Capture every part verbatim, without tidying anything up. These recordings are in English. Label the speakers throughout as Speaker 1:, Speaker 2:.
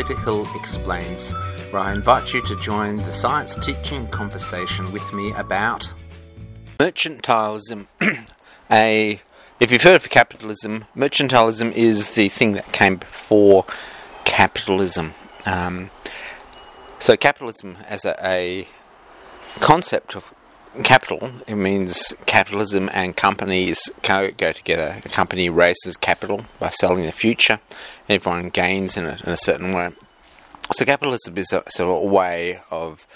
Speaker 1: Peter Hill Explains, where I invite you to join the science teaching conversation with me about mercantilism. a, if you've heard of capitalism, mercantilism is the thing that came before capitalism. Um, so capitalism as a, a concept of capital, it means capitalism and companies go, go together. A company raises capital by selling the future. Everyone gains in a, in a certain way. So capitalism is a sort of a way of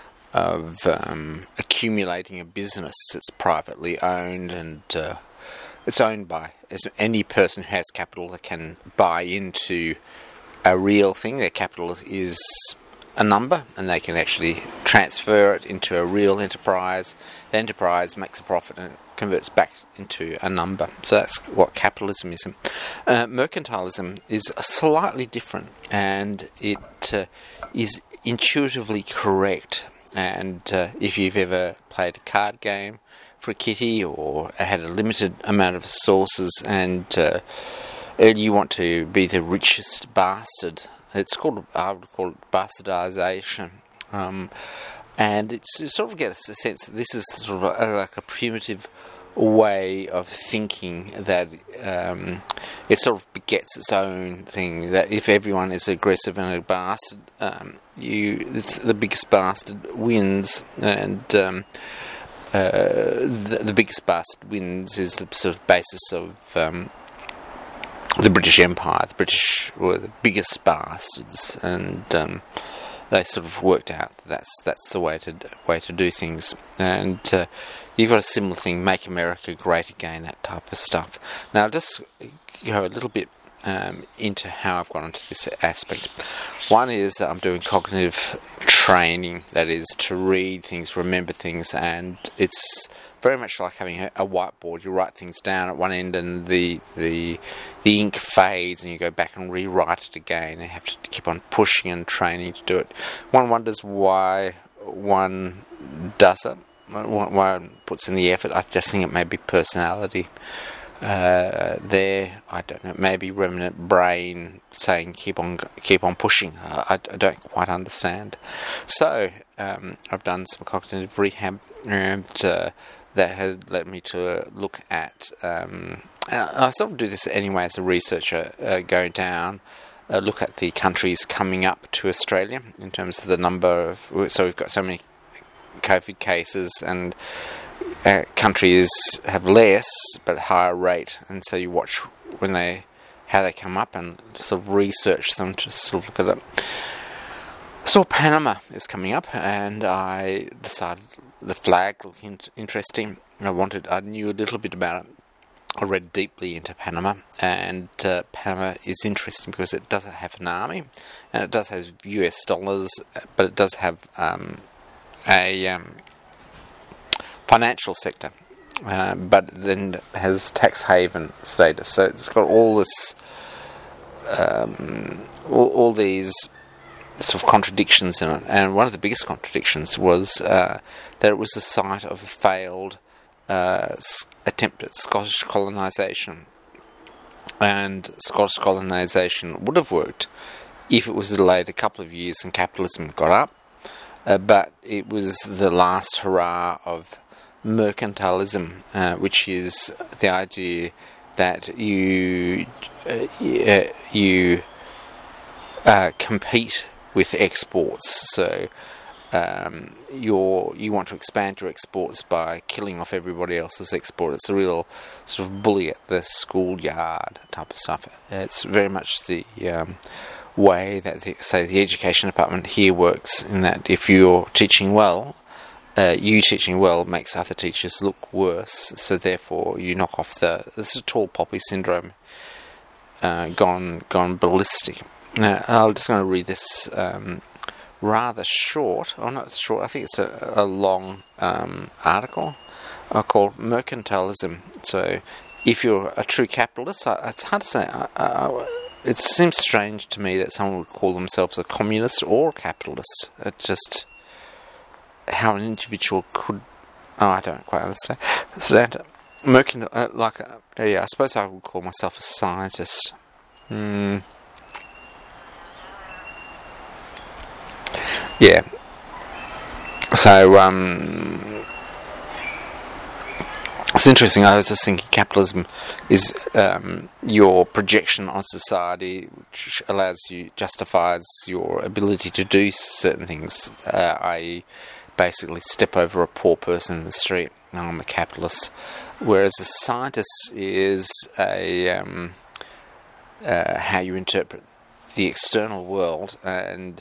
Speaker 1: of um, accumulating a business that's privately owned, and uh, it's owned by as any person who has capital that can buy into a real thing. Their capital is a number, and they can actually transfer it into a real enterprise. The enterprise makes a profit and it converts back into a number. So that's what capitalism is. Uh, mercantilism is slightly different, and it uh, is intuitively correct. And uh, if you've ever played a card game for a kitty, or had a limited amount of resources, and uh, you want to be the richest bastard, it's called, I would call it bastardization. Um, and it's, you sort of get a sense that this is sort of a, like a primitive way of thinking, that um, it sort of begets its own thing, that if everyone is aggressive and a bastard, um, you it's the biggest bastard wins. And um, uh, the, the biggest bastard wins is the sort of basis of um, the British Empire. The British were the biggest bastards, and um, they sort of worked out that that's that's the way to way to do things. And uh, you've got a similar thing: make America great again, that type of stuff. Now, I'll just go a little bit um, into how I've gone into this aspect. One is that I'm doing cognitive training, that is to read things, remember things, and it's very much like having a, a whiteboard. You write things down at one end, and the the the ink fades, and you go back and rewrite it again. You have to keep on pushing and training to do it. One wonders why one does it, why one puts in the effort. I just think it may be personality uh, there. I don't know. Maybe remnant brain saying keep on keep on pushing. I, I don't quite understand. So um, I've done some cognitive rehab, and Uh, that has led me to look at, um, I sort of do this anyway as a researcher, uh, go down, uh, look at the countries coming up to Australia in terms of the number of, so we've got so many COVID cases, and uh, countries have less but higher rate, and so you watch when they, how they come up, and sort of research them to sort of look at it. So Panama is coming up, and I decided the flag looked in- interesting. I wanted, I knew a little bit about it. I read deeply into Panama, and uh, Panama is interesting because it doesn't have an army, and it does have U S dollars, but it does have um, a um, financial sector, uh, but then has tax haven status. So it's got all this, um, all, all these sort of contradictions in it, and one of the biggest contradictions was uh, that it was the site of a failed uh, attempt at Scottish colonisation, and Scottish colonisation would have worked if it was delayed a couple of years and capitalism got up, uh, but it was the last hurrah of mercantilism, uh, which is the idea that you uh, you uh, compete with exports. So um, you're, you want to expand your exports by killing off everybody else's export. It's a real sort of bully at the schoolyard type of stuff. It's very much the um, way that, the, say, the education department here works, in that if you're teaching well, uh, you teaching well makes other teachers look worse, so therefore you knock off the, this is tall poppy syndrome uh, gone, gone ballistic. Now, I'm just going to read this um, rather short, or not short, I think it's a, a long um, article uh, called Mercantilism. So, if you're a true capitalist, I, it's hard to say. I, I, it seems strange to me that someone would call themselves a communist or a capitalist. It just, how an individual could, oh, I don't quite understand. understand it. Mercantil, uh, like, uh, yeah, I suppose I would call myself a scientist. Hmm. yeah. So, um, it's interesting. I was just thinking capitalism is um, your projection on society, which allows you, justifies your ability to do certain things, uh, that is basically step over a poor person in the street. I'm a capitalist. Whereas a scientist is a um, uh, how you interpret the external world and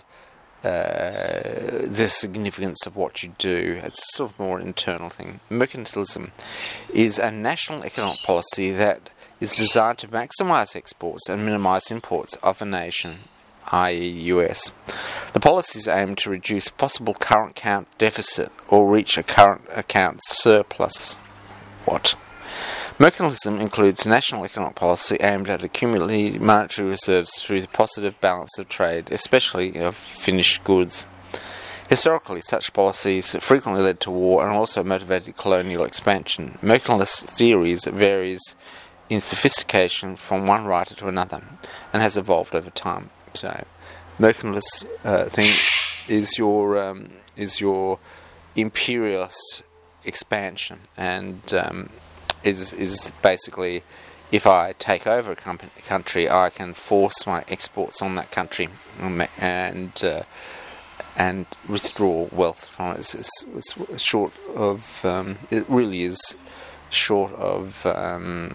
Speaker 1: Uh, the significance of what you do. It's sort of more internal thing. Mercantilism is a national economic policy that is designed to maximise exports and minimise imports of a nation, that is. U S. The policies aim to reduce possible current account deficit or reach a current account surplus. What? Mercantilism includes national economic policy aimed at accumulating monetary reserves through the positive balance of trade, especially of finished goods. Historically, such policies frequently led to war and also motivated colonial expansion. Mercantilist theories varies in sophistication from one writer to another and has evolved over time. So, mercantilist uh, thing is your um, is your imperialist expansion, and um, Is is basically, if I take over a com- country, I can force my exports on that country and uh, and withdraw wealth from it. It's, it's, it's short of um, it really is short of. Um,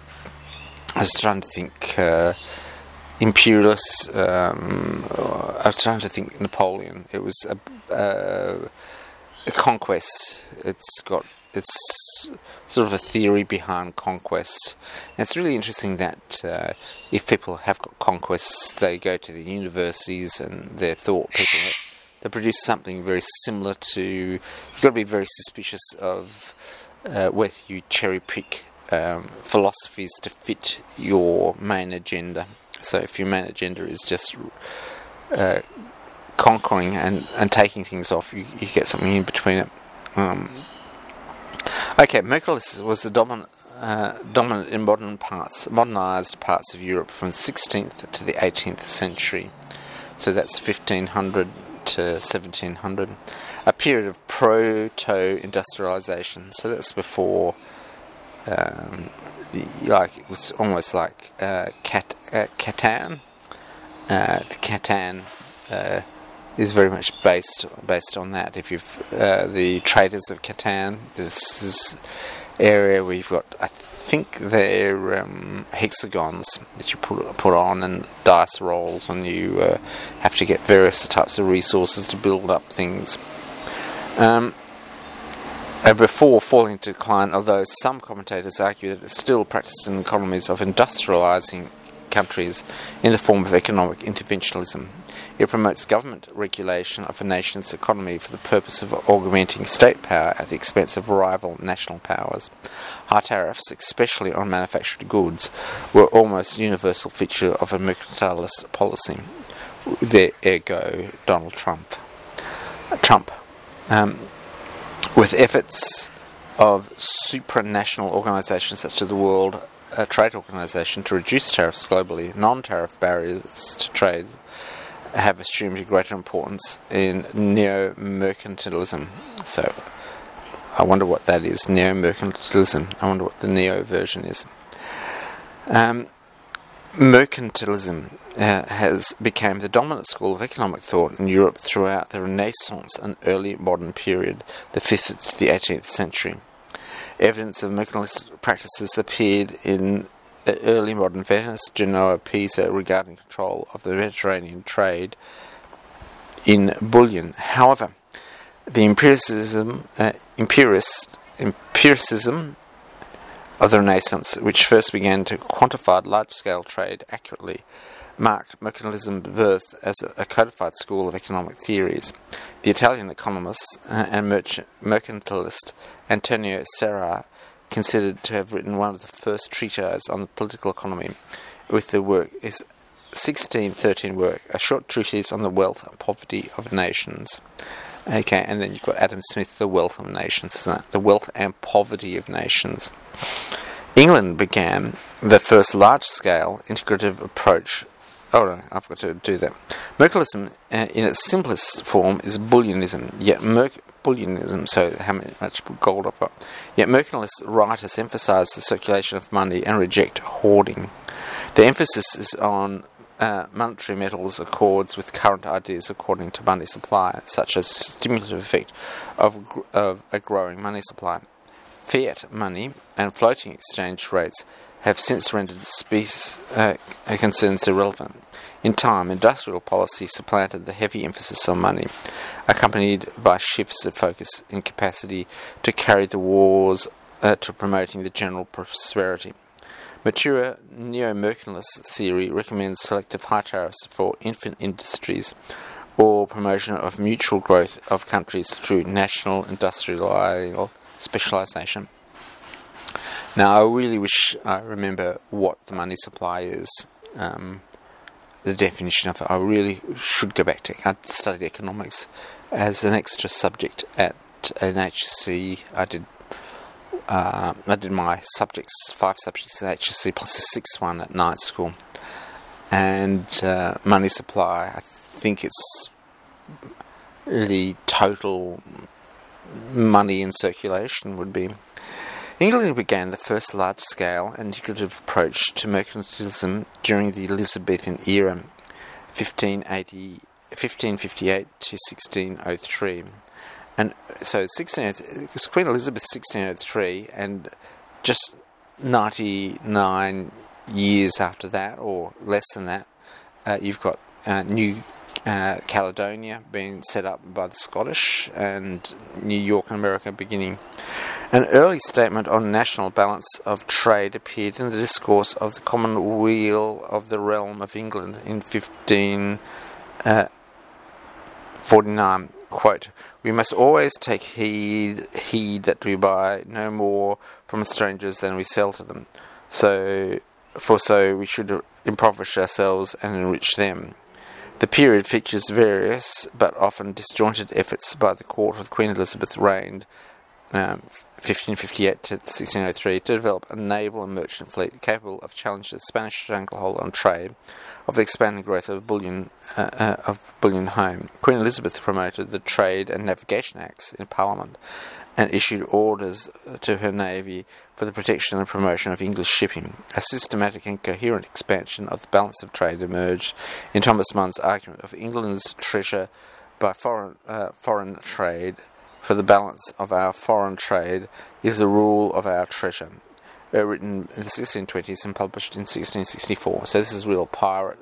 Speaker 1: I was trying to think uh, imperialist. Um, I was trying to think Napoleon. It was a, a, a conquest. It's got. It's sort of a theory behind conquest. And it's really interesting that uh, if people have got conquests, they go to the universities and they're thought people that they produce something very similar to. You've got to be very suspicious of uh, whether you cherry pick um, philosophies to fit your main agenda. So if your main agenda is just uh, conquering and, and taking things off, you, you get something in between it. Um, Okay, mercantilism was the dominant, uh, dominant in modern parts, modernised parts of Europe from the sixteenth to the eighteenth century. So that's fifteen hundred to seventeen hundred. A period of proto-industrialisation. So that's before, um, like it was almost like uh, Cat, uh, Catan. Uh, the Catan. Uh, is very much based based on that. If you've uh, the Traders of Catan, this this area where you've got, I think they're um, hexagons that you put put on and dice rolls, and you uh, have to get various types of resources to build up things. Um, uh, before falling into decline, although some commentators argue that it's still practiced in economies of industrialising countries in the form of economic interventionism. It promotes government regulation of a nation's economy for the purpose of augmenting state power at the expense of rival national powers. High tariffs, especially on manufactured goods, were almost a universal feature of a mercantilist policy. There, ergo, Donald Trump. Trump. Um, with efforts of supranational organisations such as the World uh, Trade Organization to reduce tariffs globally, non-tariff barriers to trade have assumed a greater importance in neo-mercantilism. So, I wonder what that is, neo-mercantilism. I wonder what the neo version is. Um, mercantilism uh, has become the dominant school of economic thought in Europe throughout the Renaissance and early modern period, the fifth to the eighteenth century. Evidence of mercantilist practices appeared in early modern Venice, Genoa, Pisa regarding control of the Mediterranean trade in bullion. However, the empiricism, uh, empirist, empiricism of the Renaissance, which first began to quantify large-scale trade accurately, marked mercantilism's birth as a codified school of economic theories. The Italian economist uh, and merchant, mercantilist Antonio Serra considered to have written one of the first treatises on the political economy, with the work is sixteen thirteen work, a short treatise on the wealth and poverty of nations. Okay, and then you've got Adam Smith, The Wealth of Nations, isn't it? The Wealth and Poverty of Nations. England began the first large-scale integrative approach Oh, no, I've got to do that. Mercantilism, uh, in its simplest form, is bullionism. Yet merc- bullionism, so how much gold I've got. Yet mercantilist writers emphasise the circulation of money and reject hoarding. The emphasis is on uh, monetary metals accords with current ideas according to money supply, such as stimulative effect of, of a growing money supply. Fiat money and floating exchange rates have since rendered species uh, concerns irrelevant. In time, industrial policy supplanted the heavy emphasis on money, accompanied by shifts of focus in capacity to carry the wars uh, to promoting the general prosperity. Mature neo-mercantilist theory recommends selective high tariffs for infant industries or promotion of mutual growth of countries through national industrial specialisation. Now, I really wish I remember what the money supply is, um, the definition of it. I really should go back to it. I studied economics as an extra subject at an H S C. I did uh, I did my subjects, five subjects at H S C plus a sixth one at night school. And uh, money supply, I think it's really total money in circulation would be. England began the first large-scale and integrative approach to mercantilism during the Elizabethan era, fifteen eighty, fifteen fifty-eight to sixteen oh three. And so sixteen oh three, it was Queen Elizabeth sixteen oh three, and just ninety-nine years after that, or less than that, uh, you've got uh, New uh, Caledonia being set up by the Scottish, and New York and America beginning. An early statement on national balance of trade appeared in the discourse of the Commonweal of the Realm of England in fifteen forty-nine. Quote, "We must always take heed, heed that we buy no more from strangers than we sell to them. So, for so we should impoverish ourselves and enrich them." The period features various but often disjointed efforts by the court of Queen Elizabeth reigned, um, fifteen fifty-eight to sixteen oh three, to develop a naval and merchant fleet capable of challenging the Spanish stranglehold on trade, of the expanding growth of bullion uh, uh, of bullion home. Queen Elizabeth promoted the Trade and Navigation Acts in Parliament and issued orders to her navy for the protection and promotion of English shipping. A systematic and coherent expansion of the balance of trade emerged in Thomas Munn's argument of England's treasure by foreign uh, foreign trade. For the balance of our foreign trade is the rule of our treasure, uh, written in the sixteen twenties and published in sixteen sixty-four. So this is real pirate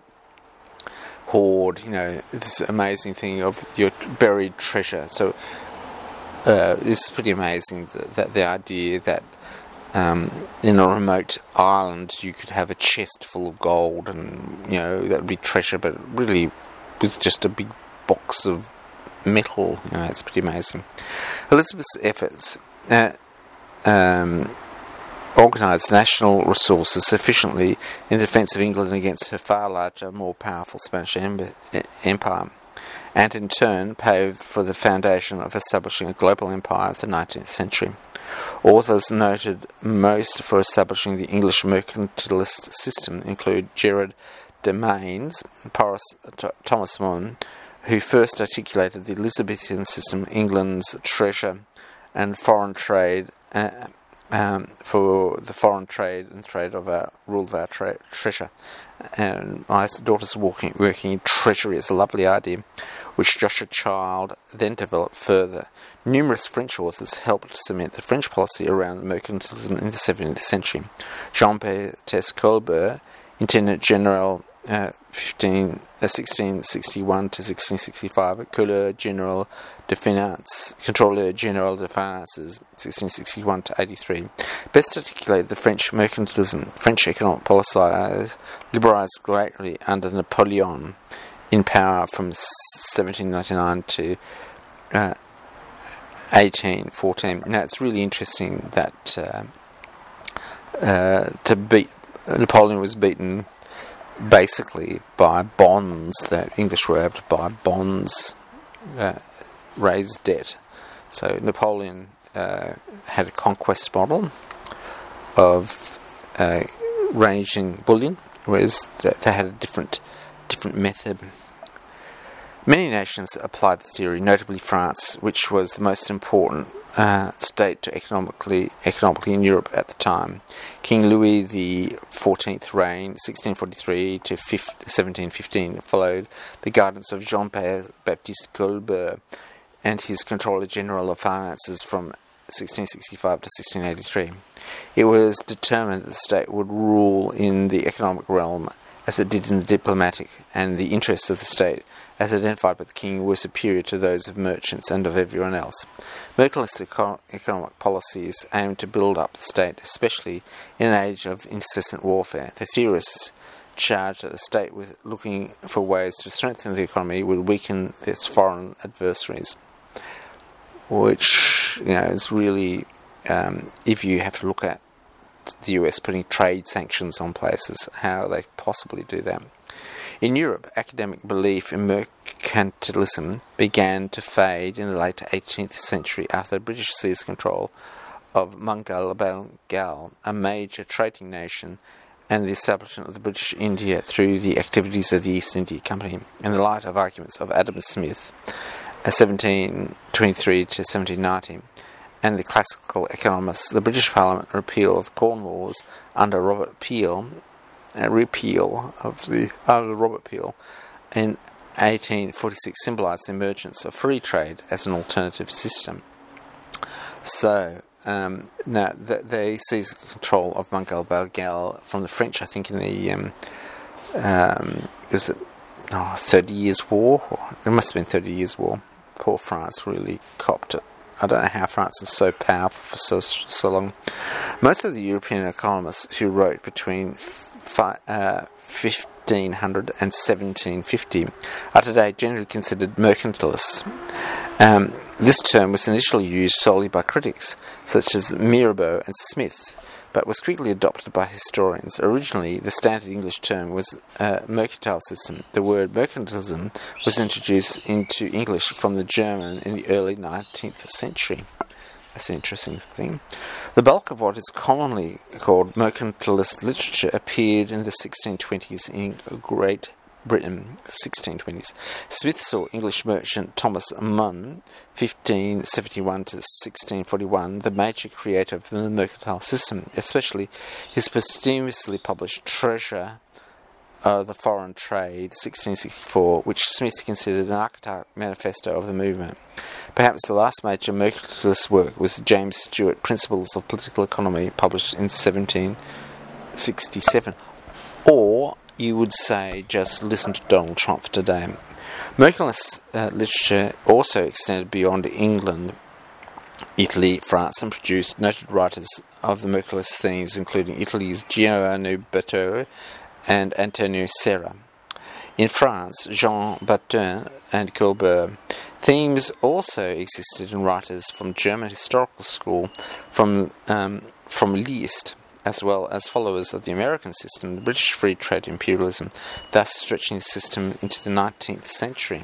Speaker 1: hoard, you know, this amazing thing of your buried treasure. So uh, this is pretty amazing, that, that the idea that um, in a remote island you could have a chest full of gold, and you know that would be treasure, but it really was just a big box of metal. You know, it's pretty amazing. Elizabeth's efforts uh, um, organised national resources sufficiently in defence of England against her far larger, more powerful Spanish em- empire, and in turn paved for the foundation of establishing a global empire of the nineteenth century. Authors noted most for establishing the English mercantilist system include Gerard de Maines, Boris, T- Thomas Munn, who first articulated the Elizabethan system, England's treasure and foreign trade, uh, um, for the foreign trade and trade of our rule of our tra- treasure. And my daughter's working, working in treasury is a lovely idea, which Joshua Child then developed further. Numerous French authors helped cement the French policy around mercantilism in the seventeenth century. Jean-Baptiste Colbert, Intendant General, Uh, fifteen, uh, sixteen sixty-one to sixteen sixty-five, Contrôleur Général de Finances, Contrôleur Général de Finances, sixteen sixty-one to eighty-three, best articulated the French mercantilism. French economic policies liberalised greatly under Napoleon in power from seventeen ninety-nine to uh, eighteen fourteen. Now, it's really interesting that uh, uh, to beat Napoleon was beaten basically by bonds, that English were able to buy bonds, uh, raise debt. So Napoleon uh, had a conquest model of uh, raising bullion, whereas they had a different different method. Many nations applied the theory, notably France, which was the most important uh, state to economically economically in Europe at the time. King Louis the Fourteenth reign, sixteen forty-three to seventeen fifteen, followed the guidance of Jean-Baptiste Colbert and his Controller General of Finances from sixteen sixty-five to sixteen eighty-three. It was determined that the state would rule in the economic realm as it did in the diplomatic, and the interests of the state, as identified by the king, were superior to those of merchants and of everyone else. Mercantilist eco- economic policies aimed to build up the state, especially in an age of incessant warfare. The theorists charged that the state, with looking for ways to strengthen the economy, would weaken its foreign adversaries, which, you know, is really, um, if you have to look at the U S putting trade sanctions on places, how they possibly do that. In Europe, academic belief in mercantilism began to fade in the late eighteenth century after the British seized control of Bengal, Bengal, a major trading nation, and the establishment of the British India through the activities of the East India Company. In the light of arguments of Adam Smith, seventeen twenty-three to seventeen ninety, and the classical economists, the British Parliament repeal of the Corn Laws under Robert Peel, a repeal of the under Robert Peel in eighteen forty-six symbolised the emergence of free trade as an alternative system. So um, now th- they seized control of Bengal Bengal from the French, I think, in the um, um, it was a oh, Thirty Years' War. Or it must have been Thirty Years' War. Poor France really copped it. I don't know how France was so powerful for so, so long. Most of the European economists who wrote between fi- uh, fifteen hundred and seventeen fifty are today generally considered mercantilists. Um, this term was initially used solely by critics, such as Mirabeau and Smith, but was quickly adopted by historians. Originally, the standard English term was uh, mercantile system. The word mercantilism was introduced into English from the German in the early nineteenth century. That's an interesting thing. The bulk of what is commonly called mercantilist literature appeared in the sixteen twenties in Great Britain, sixteen twenties. Smith saw English merchant Thomas Munn, fifteen seventy-one to sixteen forty-one, the major creator of the mercantile system, especially his posthumously published Treasure of the Foreign Trade, sixteen sixty-four, which Smith considered an archetype manifesto of the movement. Perhaps the last major mercantilist work was James Stewart, Principles of Political Economy, published in seventeen sixty-seven. Or you would say, just listen to Donald Trump today. Mercantilist uh, literature also extended beyond England, Italy, France, and produced noted writers of the mercantilist themes, including Italy's Giordano Bertone and Antonio Serra. In France, Jean Batin and Colbert. Themes also existed in writers from German historical school, from um, from Liszt, as well as followers of the American system, the British free trade imperialism, thus stretching the system into the nineteenth century.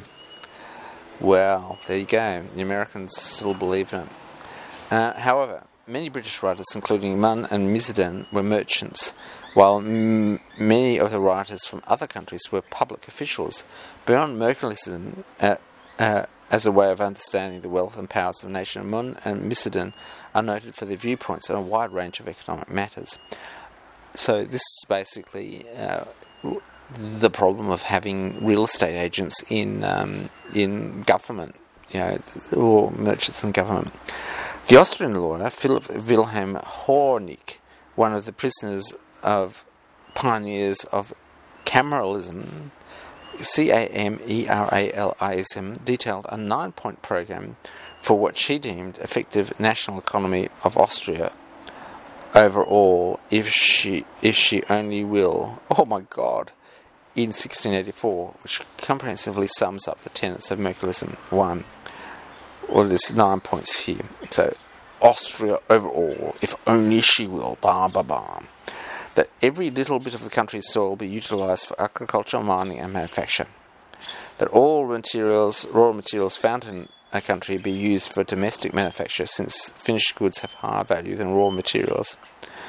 Speaker 1: Well, there you go. The Americans still believe in it. Uh, however, many British writers, including Munn and Misden, were merchants, while m- many of the writers from other countries were public officials. Beyond mercantilism, uh, uh, as a way of understanding the wealth and powers of the nation, Munn and Misden are noted for their viewpoints on a wide range of economic matters. So this is basically uh, the problem of having real estate agents in um, in government, you know, or merchants in government. The Austrian lawyer Philipp Wilhelm Hornig, one of the prisoners of pioneers of cameralism, C A M E R A L I S M, detailed a nine-point program for what she deemed effective national economy of Austria overall, if she if she only will. Oh my God! In sixteen eighty-four, which comprehensively sums up the tenets of mercantilism. One, well, there's nine points here. So, Austria overall, if only she will. Bah bah bah. That every little bit of the country's soil be utilised for agriculture, mining and manufacture. That all materials, raw materials found in a country be used for domestic manufacture, since finished goods have higher value than raw materials.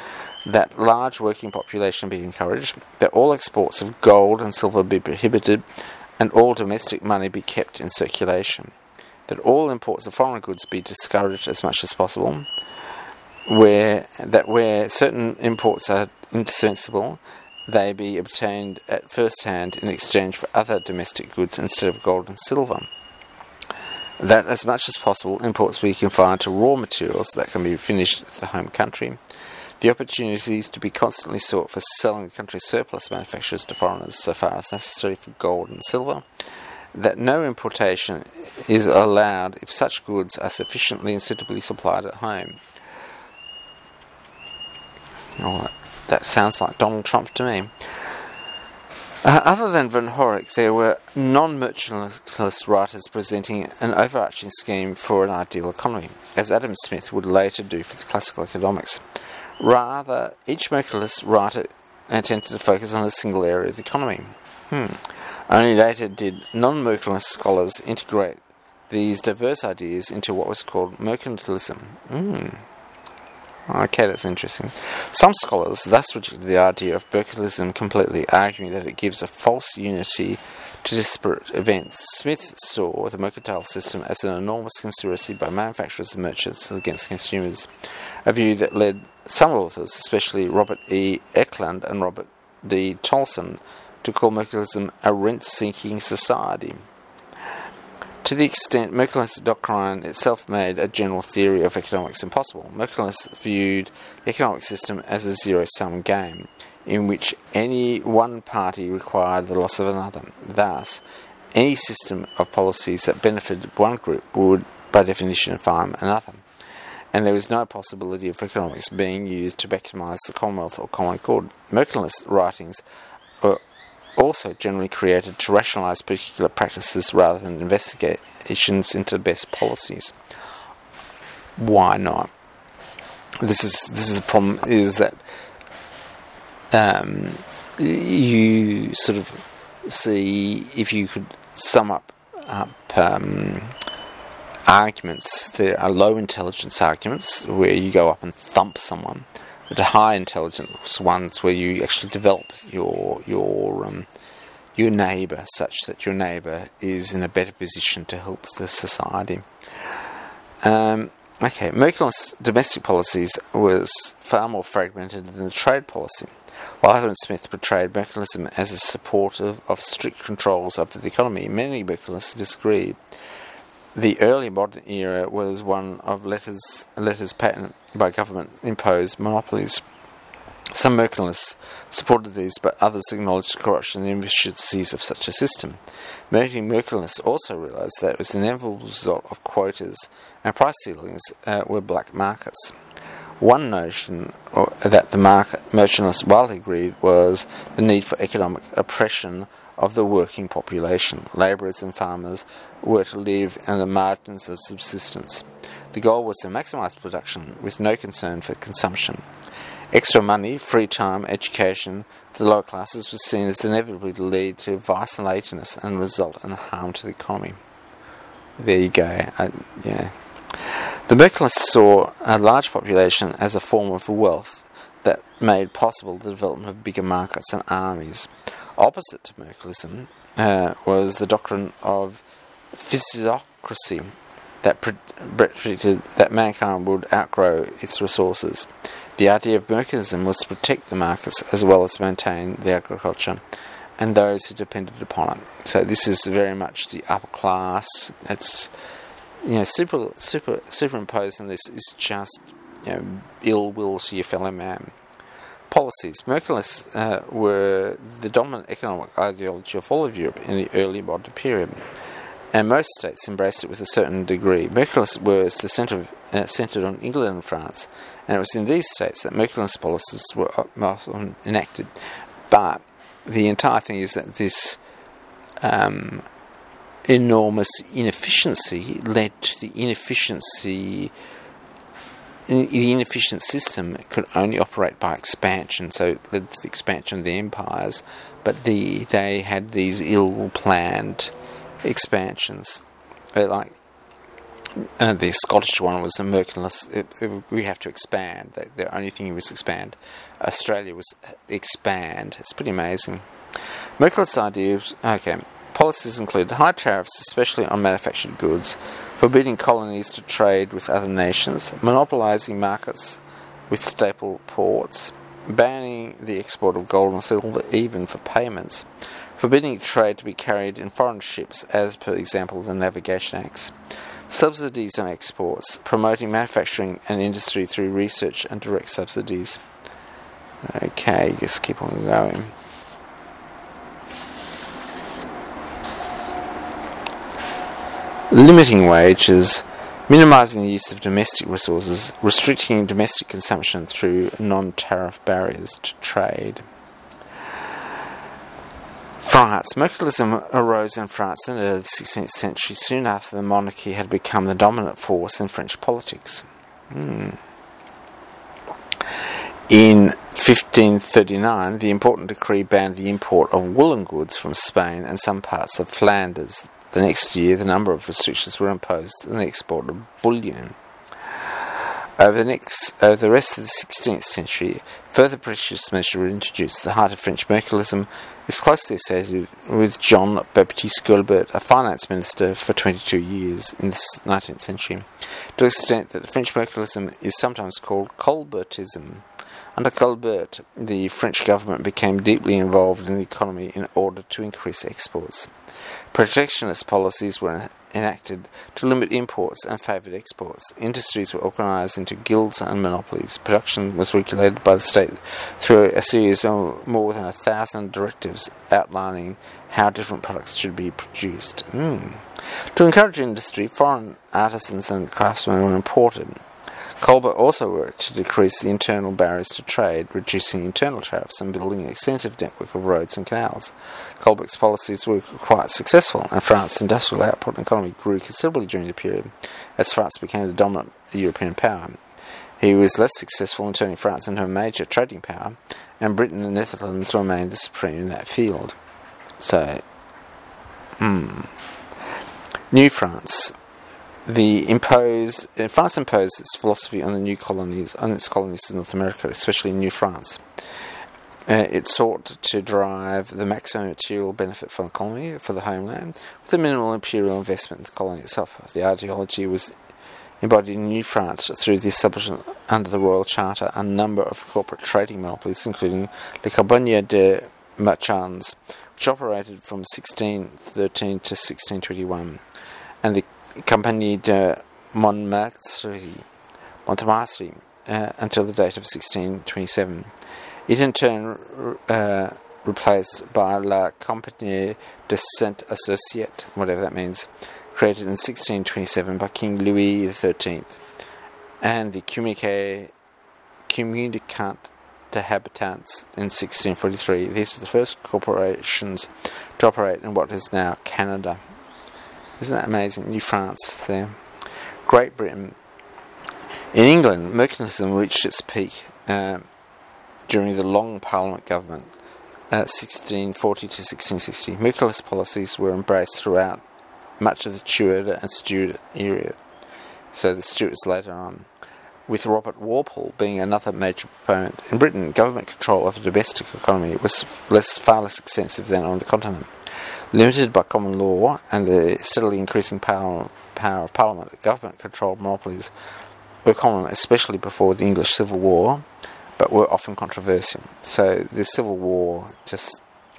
Speaker 1: that large working population be encouraged, that all exports of gold and silver be prohibited, and all domestic money be kept in circulation, that all imports of foreign goods be discouraged as much as possible, where that where certain imports are indispensable, they be obtained at first hand in exchange for other domestic goods instead of gold and silver, that as much as possible imports be confined to raw materials that can be finished in the home country, the opportunities to be constantly sought for selling the country's surplus manufactures to foreigners so far as necessary for gold and silver, that no importation is allowed if such goods are sufficiently and suitably supplied at home. Oh, that sounds like Donald Trump to me. Uh, other than Van Horik, there were non-mercantilist writers presenting an overarching scheme for an ideal economy, as Adam Smith would later do for the classical economics. Rather, each mercantilist writer attempted to focus on a single area of the economy. Hmm. Only later did non-mercantilist scholars integrate these diverse ideas into what was called mercantilism. Hmm. Okay, that's interesting. Some scholars thus rejected the idea of mercantilism completely, arguing that it gives a false unity to disparate events. Smith saw the mercantile system as an enormous conspiracy by manufacturers and merchants against consumers, a view that led some authors, especially Robert E. Eklund and Robert D. Tolson, to call mercantilism a rent-seeking society. To the extent mercantilist doctrine itself made a general theory of economics impossible, mercantilists viewed the economic system as a zero-sum game, in which any one party required the loss of another. Thus, any system of policies that benefited one group would, by definition, harm another, and there was no possibility of economics being used to maximise the Commonwealth or common good. Mercantilist writings were also generally created to rationalise particular practices rather than investigations into the best policies. Why not? This is this is the problem, is that um, you sort of see, if you could sum up, up um, arguments, there are low intelligence arguments where you go up and thump someone. The high intelligence ones where you actually develop your your um, your neighbour such that your neighbour is in a better position to help the society. Um, okay, mercantilist domestic policies was far more fragmented than the trade policy. While Adam Smith portrayed mercantilism as a supporter of strict controls over the economy, many mercantilists disagreed. The early modern era was one of letters letters patent by government-imposed monopolies. Some mercantilists supported these, but others acknowledged the corruption and inefficiencies of such a system. Many mercantilists also realised that it was the inevitable result of quotas and price ceilings uh, were black markets. One notion or, that the market mercantilists widely agreed was the need for economic oppression of the working population. Labourers and farmers were to live on the margins of subsistence. The goal was to maximise production with no concern for consumption. Extra money, free time, education for the lower classes was seen as inevitably to lead to vice and laziness and result in harm to the economy. There you go. I, yeah. The mercantilists saw a large population as a form of wealth that made possible the development of bigger markets and armies. Opposite to mercantilism uh, was the doctrine of physiocracy that predicted that mankind would outgrow its resources. The idea of mercantilism was to protect the markets as well as maintain the agriculture and those who depended upon it. So this is very much the upper class. It's, you know, super, super, superimposed on this is just, you know, ill will to your fellow man. Policies. Mercantilists uh, were the dominant economic ideology of all of Europe in the early modern period, and most states embraced it with a certain degree. Mercantilist was the centre of, uh, centred on England and France, and it was in these states that mercantilist policies were often enacted. But the entire thing is that this um, enormous inefficiency led to the inefficiency. The inefficient system could only operate by expansion, so it led to the expansion of the empires, but the they had these ill-planned expansions. Like, uh, the Scottish one was a mercantilist. It, it, we have to expand. The, the only thing was expand. Australia was expand. It's pretty amazing. Mercantilist ideas. Okay. Policies include high tariffs, especially on manufactured goods, forbidding colonies to trade with other nations, monopolising markets with staple ports, banning the export of gold and silver even for payments, forbidding trade to be carried in foreign ships as per example of the Navigation Acts, subsidies on exports, promoting manufacturing and industry through research and direct subsidies. Okay, just keep on going. Limiting wages, minimising the use of domestic resources, restricting domestic consumption through non-tariff barriers to trade. France. Mercantilism arose in France in the early sixteenth century, soon after the monarchy had become the dominant force in French politics. Hmm. In fifteen thirty-nine, the important decree banned the import of woolen goods from Spain and some parts of Flanders. The next year, the number of restrictions were imposed on the export of bullion. Over the next, over the rest of the sixteenth century, further protectionist measures were introduced. The heart of French mercantilism is closely associated with Jean-Baptiste Colbert, a finance minister for twenty-two years in the nineteenth century, to the extent that the French mercantilism is sometimes called Colbertism. Under Colbert, the French government became deeply involved in the economy in order to increase exports. Protectionist policies were enacted to limit imports and favoured exports. Industries were organised into guilds and monopolies. Production was regulated by the state through a series of more than a thousand directives outlining how different products should be produced. Mm. To encourage industry, foreign artisans and craftsmen were imported. Colbert also worked to decrease the internal barriers to trade, reducing internal tariffs and building an extensive network of roads and canals. Colbert's policies were quite successful, and France's industrial output and economy grew considerably during the period, as France became the dominant European power. He was less successful in turning France into a major trading power, and Britain and the Netherlands remained the supreme in that field. So, hmm. New France. The imposed uh, France imposed its philosophy on the new colonies, on its colonies in North America, especially New France. Uh, it sought to derive the maximum material benefit for the colony, for the homeland, with a minimal imperial investment in the colony itself. The ideology was embodied in New France through the establishment under the Royal Charter a number of corporate trading monopolies, including Les Compagnies de Marchands, which operated from sixteen thirteen to sixteen twenty-one, and the Compagnie de Montmartre, Montmartre uh, until the date of sixteen twenty-seven. It in turn uh, replaced by La Compagnie de Saint-Associate, whatever that means, created in sixteen twenty-seven by King Louis the thirteenth, and the Communiqué, Communicant de Habitants in sixteen forty-three. These were the first corporations to operate in what is now Canada. Isn't that amazing? New France there. Great Britain. In England, mercantilism reached its peak uh, during the Long Parliament government, uh, sixteen forty to sixteen sixty. Mercantilist policies were embraced throughout much of the Tudor and Stuart era, so the Stuarts later on, with Robert Walpole being another major proponent. In Britain, government control of the domestic economy was less, far less extensive than on the continent. Limited by common law and the steadily increasing power, power of Parliament, government-controlled monopolies were common, especially before the English Civil War, but were often controversial. So the Civil War just...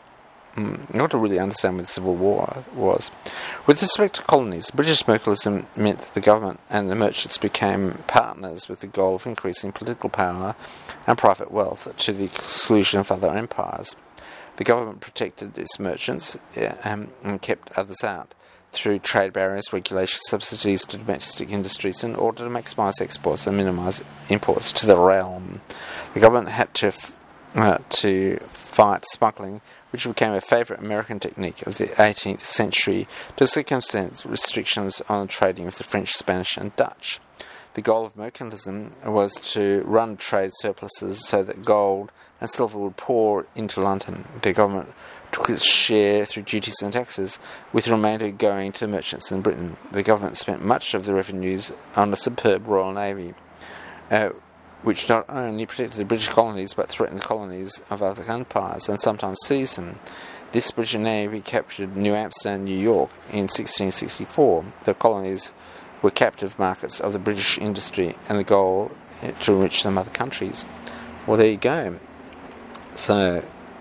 Speaker 1: Mm, not to really understand what the Civil War was. With respect to colonies, British mercantilism meant that the government and the merchants became partners with the goal of increasing political power and private wealth to the exclusion of other empires. The government protected its merchants yeah, um, and kept others out through trade barriers, regulations, subsidies to domestic industries in order to maximise exports and minimise imports to the realm. The government had to f- uh, to fight smuggling, which became a favourite American technique of the eighteenth century to circumvent restrictions on trading with the French, Spanish and Dutch. The goal of mercantilism was to run trade surpluses so that gold and silver would pour into London. The government took its share through duties and taxes, with the remainder going to merchants in Britain. The government spent much of the revenues on a superb Royal Navy, uh, which not only protected the British colonies but threatened the colonies of other empires and sometimes seized them. This British Navy captured New Amsterdam and New York in sixteen sixty-four. The colonies were captive markets of the British industry, and the goal to enrich the mother countries. Well, there you go. So,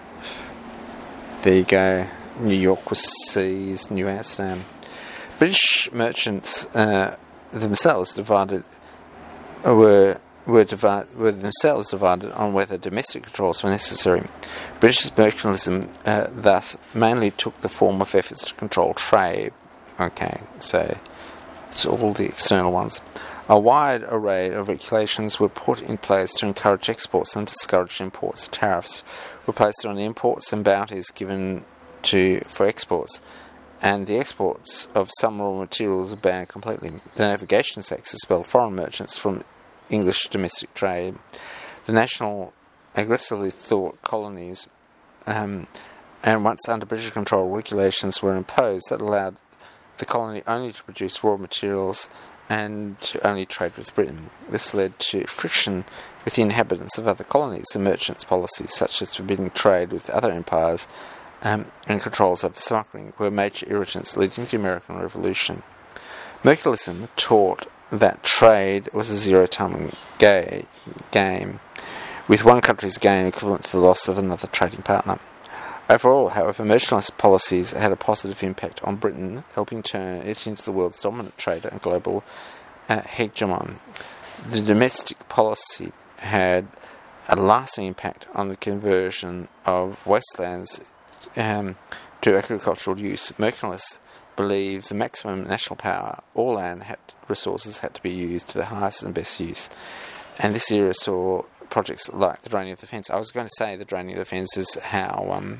Speaker 1: there you go. New York was seized, New Amsterdam. British merchants uh, themselves divided were were, divided, were themselves divided on whether domestic controls were necessary. British mercantilism uh, thus mainly took the form of efforts to control trade. Okay, so it's all the external ones. A wide array of regulations were put in place to encourage exports and discourage imports. Tariffs were placed on imports and bounties given to for exports, and the exports of some raw materials were banned completely. The Navigation Acts expelled foreign merchants from English domestic trade. The national aggressively thought colonies, um, and once under British control, regulations were imposed that allowed the colony only to produce raw materials and to only trade with Britain. This led to friction with the inhabitants of other colonies. The merchants' policies, such as forbidding trade with other empires um, and controls over smuggling, were major irritants leading to the American Revolution. Mercantilism taught that trade was a zero-sum ga- game, with one country's gain equivalent to the loss of another trading partner. Overall, however, mercantilist policies had a positive impact on Britain, helping turn it into the world's dominant trader and global uh, hegemon. The domestic policy had a lasting impact on the conversion of wastelands um, to agricultural use. Mercantilists believed the maximum national power, all land had, resources had to be used to the highest and best use. And this era saw projects like the draining of the fence. I was going to say the draining of the fence is how... Um,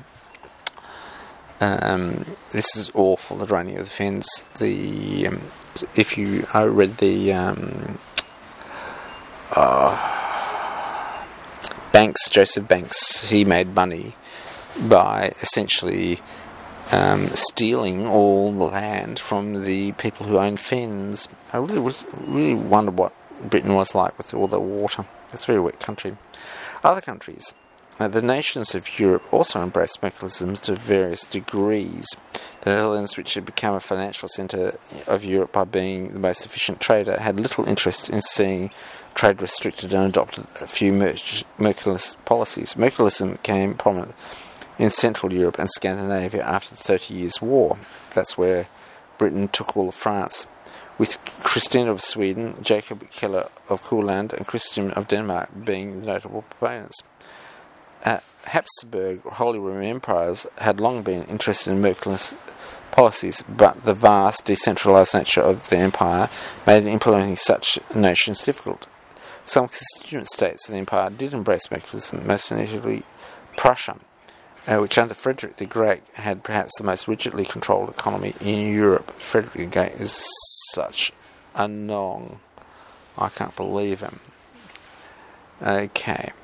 Speaker 1: um, this is awful, the draining of the fence. The um, if you... I read the... Um, uh, Banks, Joseph Banks, he made money by essentially... Um, stealing all the land from the people who owned fens. I really, really wonder what Britain was like with all the water. It's a very wet country. Other countries, uh, the nations of Europe also embraced mercantilism to various degrees. The Netherlands, which had become a financial centre of Europe by being the most efficient trader, had little interest in seeing trade restricted and adopted a few mercantilist policies. Mercantilism became prominent in Central Europe and Scandinavia after the Thirty Years' War. That's where Britain took all of France, with Christina of Sweden, Jacob Keller of Courland, and Christian of Denmark being the notable proponents. Uh, Habsburg Holy Roman empires had long been interested in mercantilist policies, but the vast decentralised nature of the empire made implementing such notions difficult. Some constituent states of the empire did embrace mercantilism, most notably Prussia, Uh, which under Frederick the Great had perhaps the most rigidly controlled economy in Europe. Frederick the Great is such a nong. I can't believe him. Okay.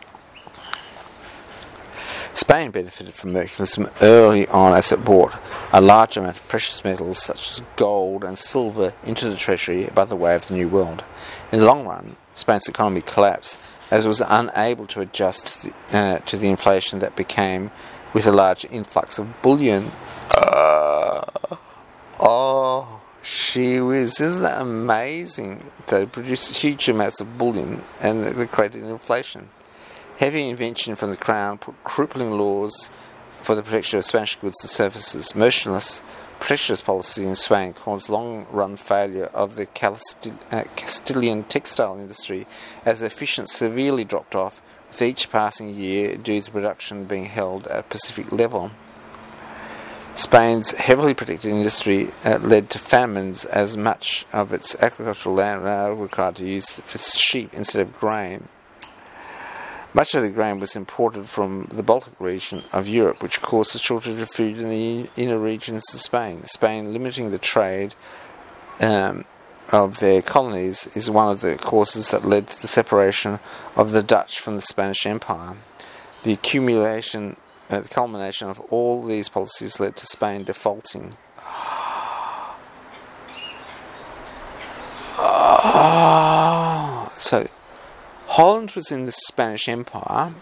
Speaker 1: Spain benefited from mercantilism early on as it brought a large amount of precious metals such as gold and silver into the treasury by the way of the New World. In the long run, Spain's economy collapsed as it was unable to adjust to the, uh, to the inflation that became with a large influx of bullion. Uh, oh, she whiz. Isn't that amazing? They produced huge amounts of bullion and they created inflation. Heavy intervention from the Crown put crippling laws for the protection of Spanish goods and services. Motionless protectionist policy in Spain caused long-run failure of the Castil- uh, Castilian textile industry as efficiency severely dropped off, with each passing year due to production being held at a Pacific level. Spain's heavily protected industry uh, led to famines as much of its agricultural land was required to use for sheep instead of grain. Much of the grain was imported from the Baltic region of Europe, which caused a shortage of food in the inner regions of Spain. Spain limiting the trade um, of their colonies is one of the causes that led to the separation of the Dutch from the Spanish Empire. The accumulation, uh, the culmination of all these policies led to Spain defaulting. Oh, so Holland was in the Spanish Empire,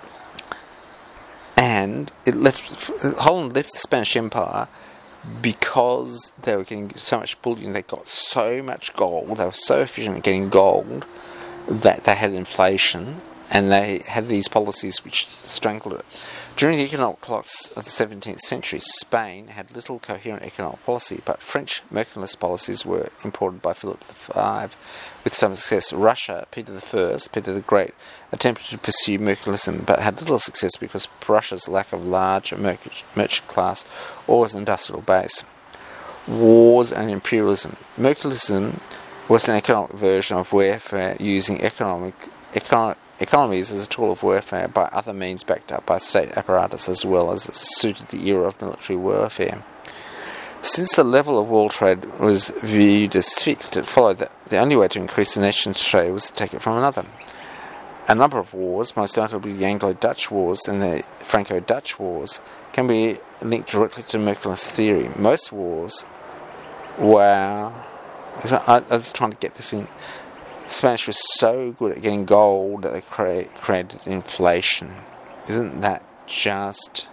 Speaker 1: and it left. Holland left the Spanish Empire because they were getting so much bullion. They got so much gold. They were so efficient at getting gold that they had inflation, and they had these policies which strangled it. During the economic clocks of the seventeenth century, Spain had little coherent economic policy, but French mercantilist policies were imported by Philip the Fifth with some success. Russia, Peter the First, Peter the Great, attempted to pursue mercantilism, but had little success because of Russia's lack of large merchant class or its industrial base. Wars and imperialism. Mercantilism was an economic version of warfare using economic economic economies as a tool of warfare by other means backed up by state apparatus, as well as it suited the era of military warfare. Since the level of world trade was viewed as fixed, it followed that the only way to increase the nation's trade was to take it from another. A number of wars, most notably the Anglo-Dutch Wars and the Franco-Dutch Wars, can be linked directly to mercantilist theory. Most wars were... I was trying to get this in... The Spanish was so good at getting gold that they cre- created inflation. Isn't that just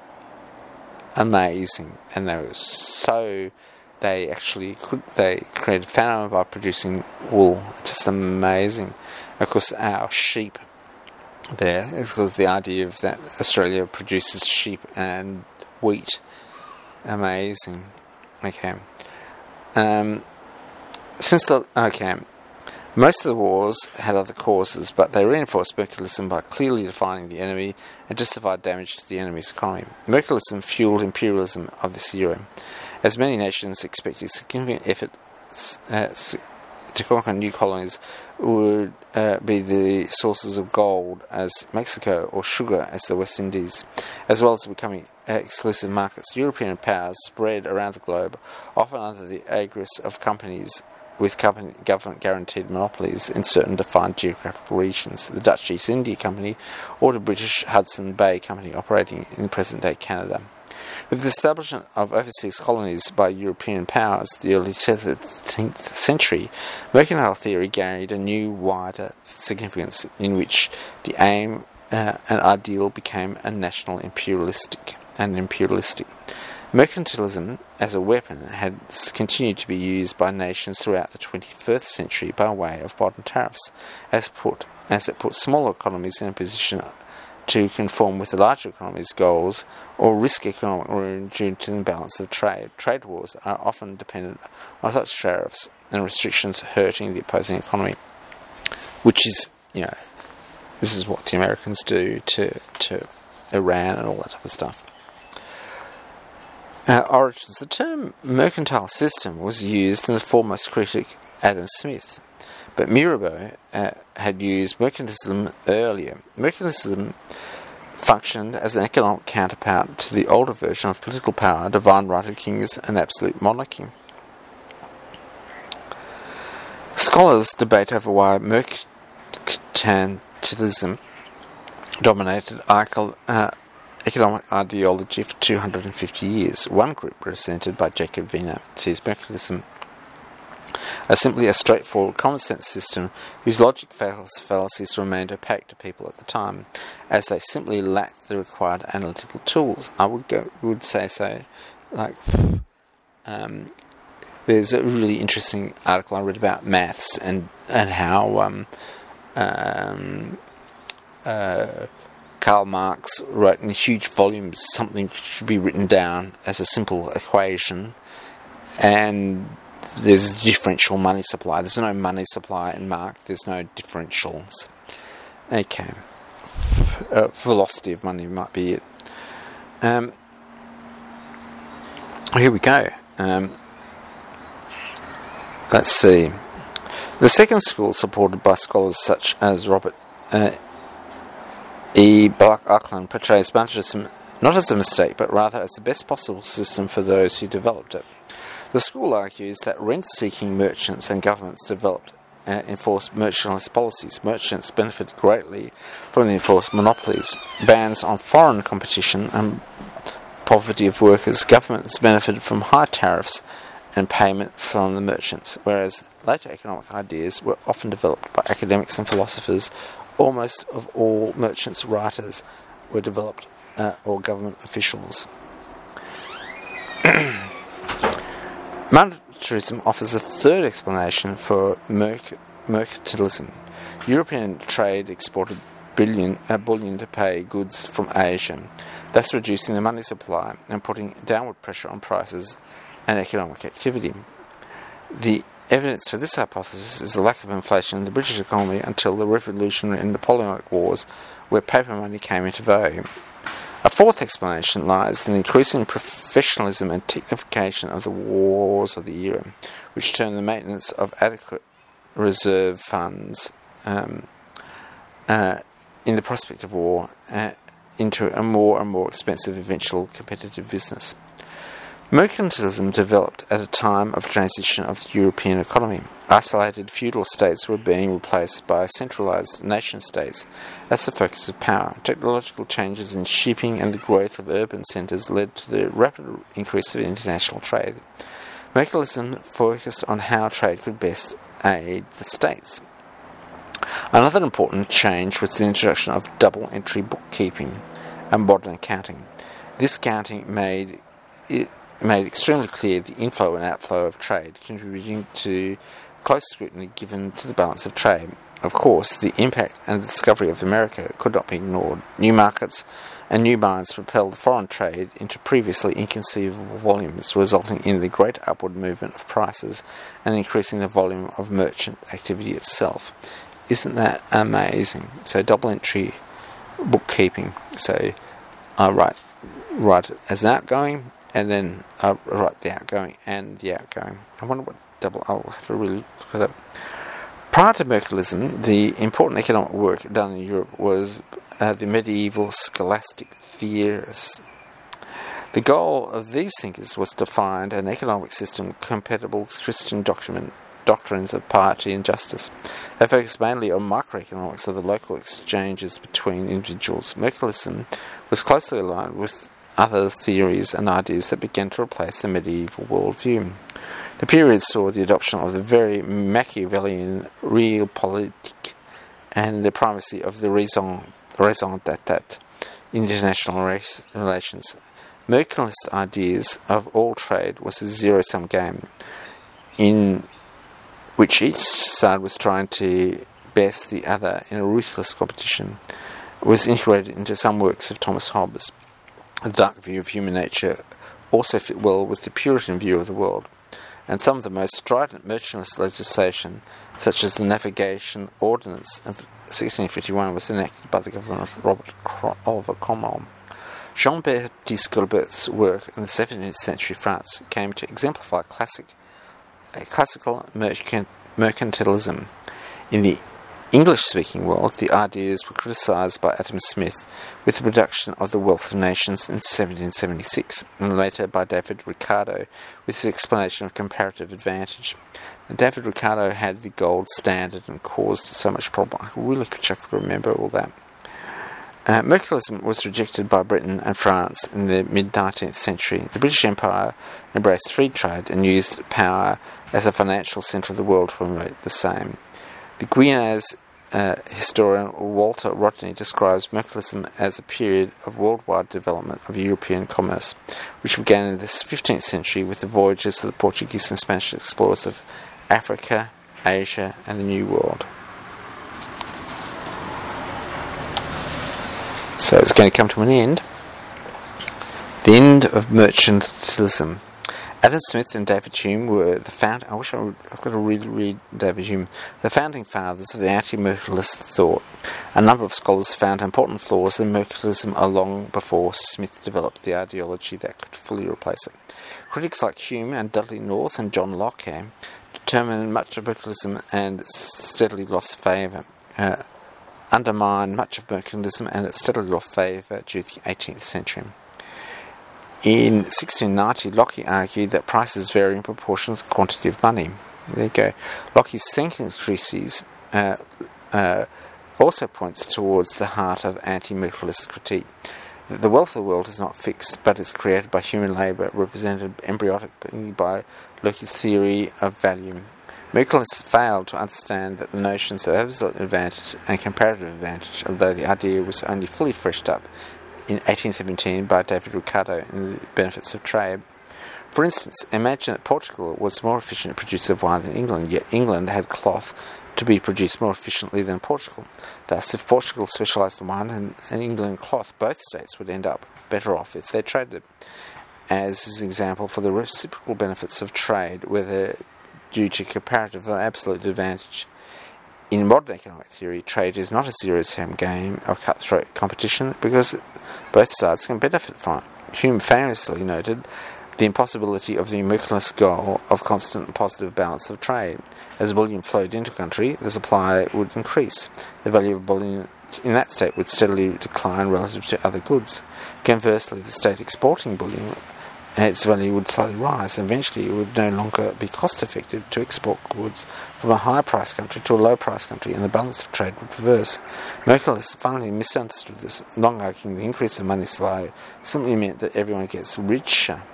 Speaker 1: amazing? And they were so... They actually could... They created famine by producing wool. Just amazing. Of course, our sheep there is because the idea of that Australia produces sheep and wheat. Amazing. Okay. Um... Since the... Okay... Most of the wars had other causes, but they reinforced mercantilism by clearly defining the enemy and justified damage to the enemy's economy. Mercantilism fueled imperialism of this era, as many nations expected significant efforts uh, to conquer new colonies would uh, be the sources of gold as Mexico or sugar as the West Indies, as well as becoming uh, exclusive markets. European powers spread around the globe, often under the aegis of companies with government-guaranteed monopolies in certain defined geographical regions. The Dutch East India Company or the British Hudson Bay Company operating in present-day Canada. With the establishment of overseas colonies by European powers in the early seventeenth century, mercantile theory gained a new, wider significance in which the aim uh, and ideal became a national imperialistic and imperialistic. Mercantilism as a weapon had continued to be used by nations throughout the twenty-first century by way of modern tariffs, as put as it put smaller economies in a position to conform with the larger economy's goals or risk economic ruin due to the imbalance of trade. Trade wars are often dependent on such tariffs and restrictions hurting the opposing economy, which is, you know, this is what the Americans do to, to Iran and all that type of stuff. Uh, origins. The term mercantile system was used in the foremost critic, Adam Smith, but Mirabeau uh, had used mercantilism earlier. Mercantilism functioned as an economic counterpart to the older version of political power, divine right of kings and absolute monarchy. Scholars debate over why mercantilism dominated uh, economic ideology for two hundred fifty years. One group, represented by Jacob Wiener, sees mercantilism as simply a straightforward common sense system whose logic fallacies remained opaque to people at the time, as they simply lacked the required analytical tools. I would go would say so. Like, um, there's a really interesting article I read about maths and and how um, um, uh, Karl Marx wrote in huge volumes something which should be written down as a simple equation, and there's differential money supply. There's no money supply in Marx. There's no differentials. Okay. Uh, velocity of money might be it. Um, here we go. Um, let's see. The second school, supported by scholars such as Robert uh, E. Buckland, portrays Bungerism not as a mistake, but rather as the best possible system for those who developed it. The school argues that rent-seeking merchants and governments developed uh, enforced mercantilist policies. Merchants benefited greatly from the enforced monopolies, bans on foreign competition and poverty of workers. Governments benefited from high tariffs and payment from the merchants, whereas later economic ideas were often developed by academics and philosophers. Almost of all merchants' writers were developed uh, or government officials. Monetarism offers a third explanation for merc- mercantilism. European trade exported billion, uh, bullion to pay goods from Asia, thus reducing the money supply and putting downward pressure on prices and economic activity. The evidence for this hypothesis is the lack of inflation in the British economy until the Revolutionary and Napoleonic Wars, where paper money came into vogue. A fourth explanation lies in the increasing professionalism and technification of the wars of the era, which turned the maintenance of adequate reserve funds um, uh, in the prospect of war uh, into a more and more expensive eventual competitive business. Mercantilism developed at a time of transition of the European economy. Isolated feudal states were being replaced by centralized nation-states as the focus of power. Technological changes in shipping and the growth of urban centres led to the rapid increase of international trade. Mercantilism focused on how trade could best aid the states. Another important change was the introduction of double-entry bookkeeping and modern accounting. This accounting made it made extremely clear the inflow and outflow of trade, contributing to close scrutiny given to the balance of trade. Of course, the impact and the discovery of America could not be ignored. New markets and new mines propelled foreign trade into previously inconceivable volumes, resulting in the great upward movement of prices and increasing the volume of merchant activity itself. Isn't that amazing? So double entry bookkeeping. So I write, write it as an outgoing, and then I write the outgoing and the outgoing. I wonder what double... I'll have to really look at it. Prior to mercantilism, the important economic work done in Europe was uh, the medieval scholastic theorists. The goal of these thinkers was to find an economic system compatible with Christian document, doctrines of piety and justice. They focused mainly on microeconomics of the local exchanges between individuals. Mercantilism was closely aligned with other theories and ideas that began to replace the medieval worldview. The period saw the adoption of the very Machiavellian realpolitik and the primacy of the raison, raison d'etat in international relations. Mercantilist ideas of all trade was a zero-sum game in which each side was trying to best the other in a ruthless competition. It was integrated into some works of Thomas Hobbes. The dark view of human nature also fit well with the Puritan view of the world, and some of the most strident mercantilist legislation, such as the Navigation Ordinance of sixteen fifty-one, was enacted by the government of Robert Cro- Oliver Cromwell. Jean-Baptiste Gilbert's work in the seventeenth century France came to exemplify classic, uh, classical mercant- mercantilism. In the English-speaking world, the ideas were criticised by Adam Smith with the production of The Wealth of Nations in seventeen seventy-six, and later by David Ricardo with his explanation of comparative advantage. And David Ricardo had the gold standard and caused so much problem. I really wish I could remember all that. Uh, mercantilism was rejected by Britain and France in the mid-nineteenth century. The British Empire embraced free trade and used power as a financial centre of the world to promote the same. The Guyanese uh, historian Walter Rodney describes mercantilism as a period of worldwide development of European commerce, which began in the fifteenth century with the voyages of the Portuguese and Spanish explorers of Africa, Asia, and the New World. So it's going to come to an end. The end of mercantilism. Adam Smith and David Hume were the found. I wish I would, I've got to really read David Hume. The founding fathers of the anti-mercantilist thought. A number of scholars found important flaws in mercantilism long before Smith developed the ideology that could fully replace it. Critics like Hume and Dudley North and John Locke determined much of mercantilism and steadily lost favour. Uh, undermined much of mercantilism and it steadily lost favour during the eighteenth century. In sixteen ninety, Locke argued that prices vary in proportion to the quantity of money. There you go. Locke's thinking treatise uh, uh, also points towards the heart of anti-mercantilist critique. The wealth of the world is not fixed, but is created by human labour, represented embryonically by Locke's theory of value. Mercantilists failed to understand that the notions of absolute advantage and comparative advantage, although the idea was only fully freshed up in eighteen seventeen by David Ricardo in The Benefits of Trade. For instance, imagine that Portugal was a more efficient producer of wine than England, yet England had cloth to be produced more efficiently than Portugal. Thus, if Portugal specialised in wine and, and England in cloth, both states would end up better off if they traded. As is an example for the reciprocal benefits of trade, whether due to comparative or absolute advantage. In modern economic theory, trade is not a zero-sum game of cutthroat competition because both sides can benefit from it. Hume famously noted the impossibility of the mercantilist goal of constant and positive balance of trade. As bullion flowed into a country, the supply would increase. The value of bullion in that state would steadily decline relative to other goods. Conversely, the state exporting bullion, its value would slowly rise. Eventually, it would no longer be cost-effective to export goods from a high-price country to a low-price country, and the balance of trade would reverse. Mercantilists finally misunderstood this, long arguing the increase of money supply simply meant that everyone gets richer.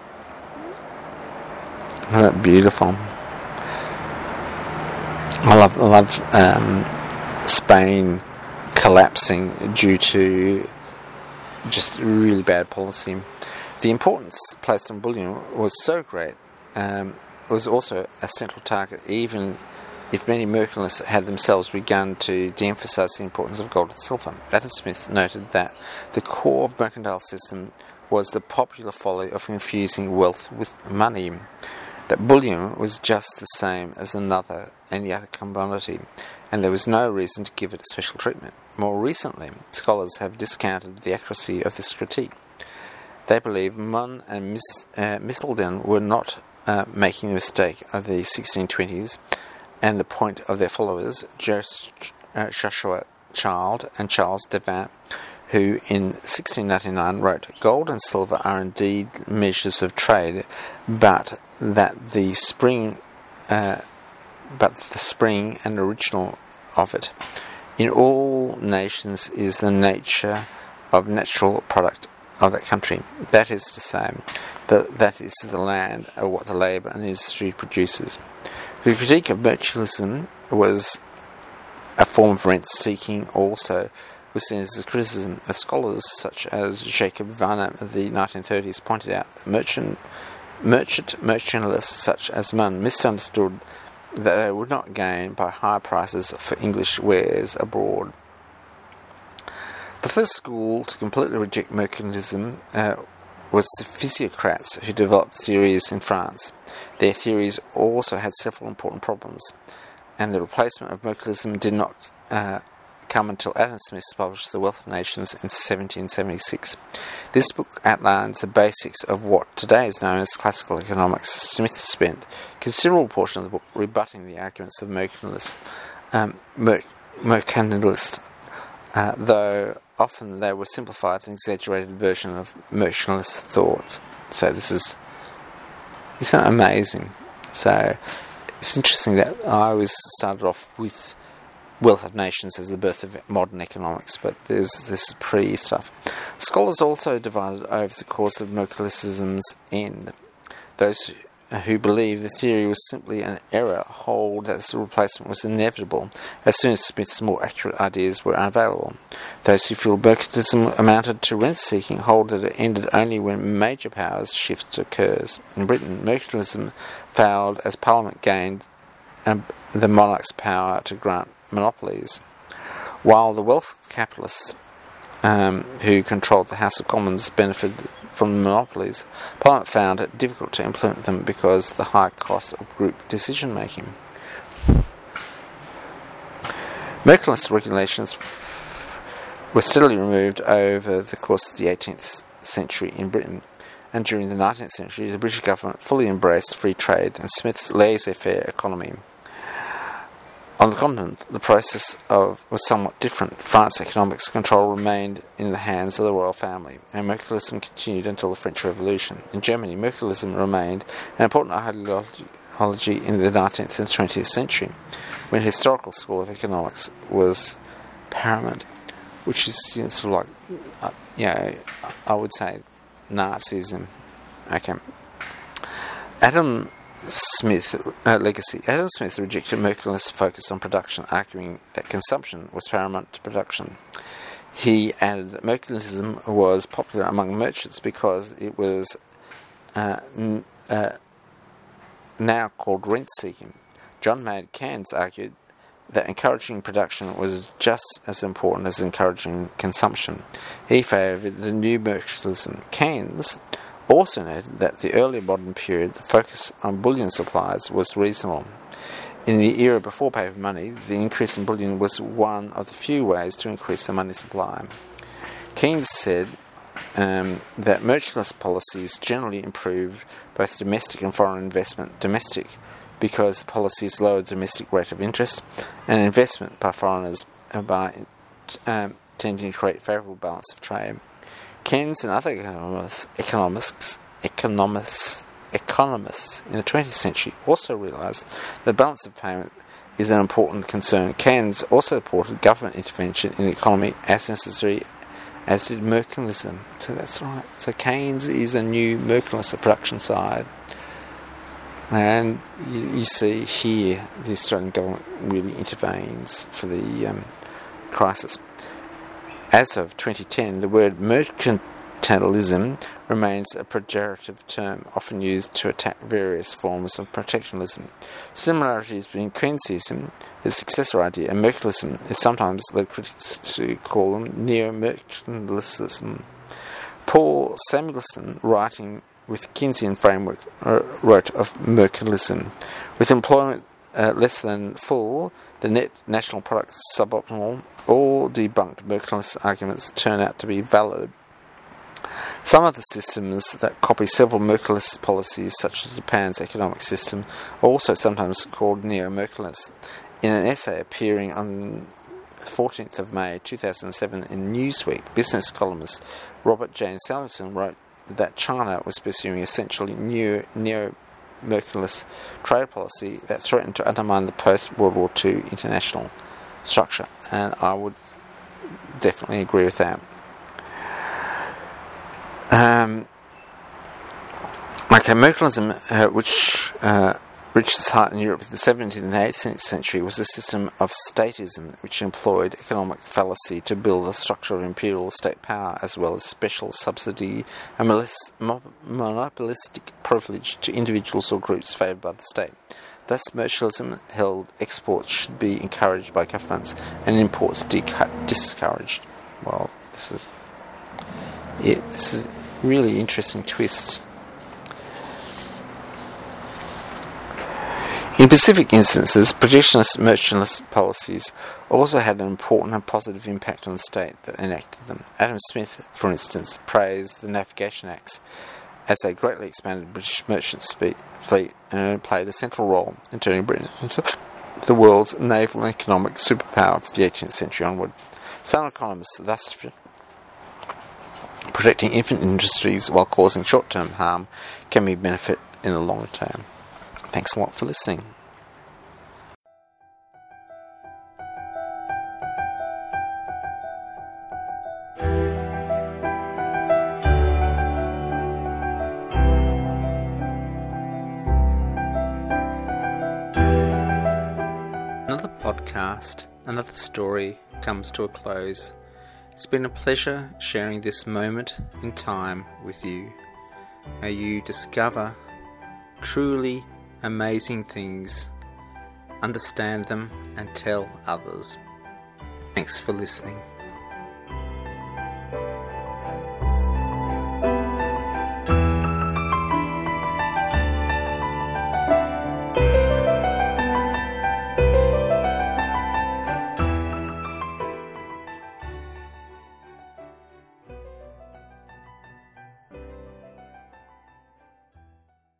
Speaker 1: Isn't that beautiful? I love, I love um, Spain collapsing due to just really bad policy. The importance placed on bullion was so great, um, it was also a central target, even if many mercantilists had themselves begun to de-emphasise the importance of gold and silver. Adam Smith noted that the core of the mercantile system was the popular folly of confusing wealth with money. That bullion was just the same as another any other commodity, and there was no reason to give it a special treatment. More recently, scholars have discounted the accuracy of this critique. They believe Munn and Miss, uh, Mistleton were not uh, making the mistake of the sixteen twenties, and the point of their followers, Jos, uh, Joshua Child and Charles Devin, who in sixteen ninety-nine wrote, "Gold and silver are indeed measures of trade, but that the spring, uh, but the spring and original of it in all nations is the nature of natural product of that country. That is to say, that that is the land of what the labour and industry produces." The critique of mercantilism was a form of rent-seeking also, was seen as a criticism. As scholars such as Jacob Varnum of the nineteen thirties pointed out, that merchant, merchant mercantilists such as Munn misunderstood that they would not gain by higher prices for English wares abroad. The first school to completely reject mercantilism uh, was the physiocrats who developed theories in France. Their theories also had several important problems, and the replacement of mercantilism did not uh, come until Adam Smith published The Wealth of Nations in seventeen seventy-six. This book outlines the basics of what today is known as classical economics. Smith spent a considerable portion of the book rebutting the arguments of mercantilists, um, mer- mercantilists uh, though often they were simplified and exaggerated version of mercantilist thoughts. So this is, isn't that amazing? So it's interesting that I always started off with Wealth of Nations as the birth of modern economics, but there's this pre-stuff. Scholars also divided over the course of mercantilism's end. Those who believe the theory was simply an error hold that the replacement was inevitable as soon as Smith's more accurate ideas were unavailable. Those who feel mercantilism amounted to rent-seeking hold that it ended only when major powers shift occurs. In Britain, mercantilism failed as Parliament gained um, the monarch's power to grant monopolies. While the wealth of capitalists um, who controlled the House of Commons benefited from the monopolies, Parliament found it difficult to implement them because of the high cost of group decision-making. Mercantilist regulations were steadily removed over the course of the eighteenth century in Britain, and during the nineteenth century the British government fully embraced free trade and Smith's laissez-faire economy. On the continent, the process of was somewhat different. France's economic control remained in the hands of the royal family, and mercantilism continued until the French Revolution. In Germany, mercantilism remained an important ideology in the nineteenth and twentieth century, when the historical school of economics was paramount, which is, you know, sort of like, uh, you know, I would say Nazism. Okay. Adam Smith uh, legacy. Adam Smith rejected mercantilist focus on production, arguing that consumption was paramount to production. He added that mercantilism was popular among merchants because it was uh, n- uh, now called rent-seeking. John Maynard Keynes argued that encouraging production was just as important as encouraging consumption. He favoured the new mercantilism. Keynes also noted that the early modern period, the focus on bullion supplies was reasonable. In the era before paper money, the increase in bullion was one of the few ways to increase the money supply. Keynes said um, that mercantilist policies generally improved both domestic and foreign investment. Domestic, because policies lowered domestic rate of interest, and investment by foreigners by um, tending to create favourable balance of trade. Keynes and other economists, economists, economists, economists in the twentieth century also realised that balance of payment is an important concern. Keynes also supported government intervention in the economy as necessary, as did mercantilism. So that's right. So Keynes is a new mercantilist production side. And you, you see here the Australian government really intervenes for the um, crisis. As of twenty ten, the word mercantilism remains a pejorative term often used to attack various forms of protectionism. Similarities between Keynesianism, the successor idea, and mercantilism is sometimes led critics to call them neo-mercantilism. Paul Samuelson, writing with Keynesian framework, uh, wrote of mercantilism. With employment uh, less than full, the net national product is suboptimal. All debunked mercantilist arguments turn out to be valid. Some of the systems that copy several mercantilist policies, such as Japan's economic system, are also sometimes called neo-mercantilist. In an essay appearing on the fourteenth of May two thousand seven in Newsweek, business columnist Robert James Samuelson wrote that China was pursuing essentially new neo-mercantilist trade policy that threatened to undermine the post-World War Two international structure, and I would definitely agree with that. Um, okay, mercantilism, uh, which uh, reached its height in Europe in the seventeenth and eighteenth century, was a system of statism which employed economic fallacy to build a structure of imperial state power, as well as special subsidy and monopolistic privilege to individuals or groups favoured by the state. Thus, mercantilism held exports should be encouraged by governments and imports deca- discouraged. Well, this is it. This is a really interesting twist. In specific instances, protectionist mercantilist policies also had an important and positive impact on the state that enacted them. Adam Smith, for instance, praised the Navigation Acts, as a greatly expanded British merchant fleet uh, played a central role in turning Britain into the world's naval and economic superpower from the eighteenth century onward. Some economists thus protecting infant industries while causing short-term harm can be benefit in the longer term. Thanks a lot for listening. Another podcast, another story comes to a close. It's been a pleasure sharing this moment in time with you. May you discover truly amazing things, understand them, and tell others. Thanks for listening.